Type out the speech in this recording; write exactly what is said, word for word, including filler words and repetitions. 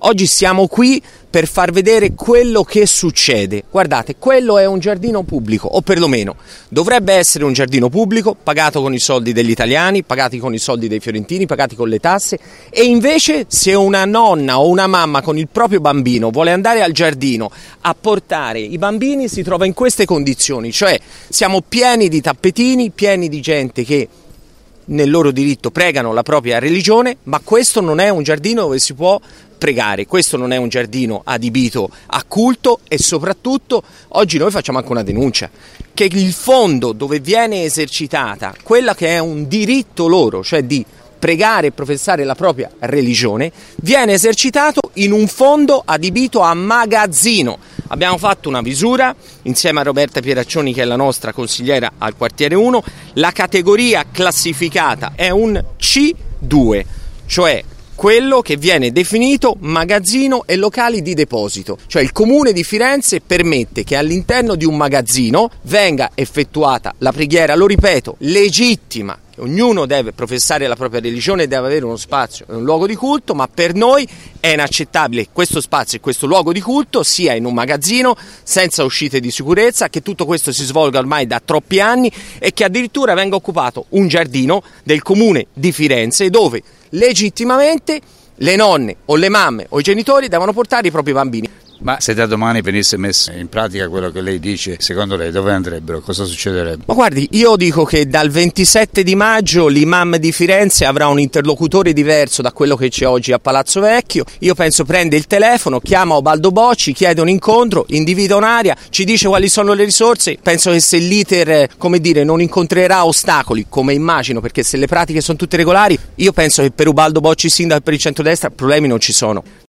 Oggi siamo qui per far vedere quello che succede. Guardate, quello è un giardino pubblico, o perlomeno dovrebbe essere un giardino pubblico, pagato con i soldi degli italiani, pagati con i soldi dei fiorentini, pagati con le tasse, e invece se una nonna o una mamma con il proprio bambino vuole andare al giardino a portare i bambini, si trova in queste condizioni, cioè siamo pieni di tappetini, pieni di gente che nel loro diritto pregano la propria religione, ma questo non è un giardino dove si può pregare, questo non è un giardino adibito a culto, e soprattutto oggi noi facciamo anche una denuncia, che il fondo dove viene esercitata quella che è un diritto loro, cioè di pregare e professare la propria religione, viene esercitato in un fondo adibito a magazzino. Abbiamo fatto una misura insieme a Roberta Pieraccioni, che è la nostra consigliera al quartiere uno, la categoria classificata è un C due, cioè quello che viene definito magazzino e locali di deposito, cioè il Comune di Firenze permette che all'interno di un magazzino venga effettuata la preghiera, lo ripeto, legittima. Ognuno deve professare la propria religione, deve avere uno spazio e un luogo di culto, ma per noi è inaccettabile che questo spazio e questo luogo di culto sia in un magazzino senza uscite di sicurezza, che tutto questo si svolga ormai da troppi anni e che addirittura venga occupato un giardino del Comune di Firenze dove legittimamente le nonne o le mamme o i genitori devono portare i propri bambini. Ma se da domani venisse messo in pratica quello che lei dice, secondo lei dove andrebbero? Cosa succederebbe? Ma guardi, io dico che dal ventisette di maggio l'imam di Firenze avrà un interlocutore diverso da quello che c'è oggi a Palazzo Vecchio. Io penso prende il telefono, chiama Ubaldo Bocci, chiede un incontro, individua un'area, ci dice quali sono le risorse. Penso che se l'iter, come dire, non incontrerà ostacoli, come immagino, perché se le pratiche sono tutte regolari, io penso che per Ubaldo Bocci sindaco e per il centrodestra problemi non ci sono.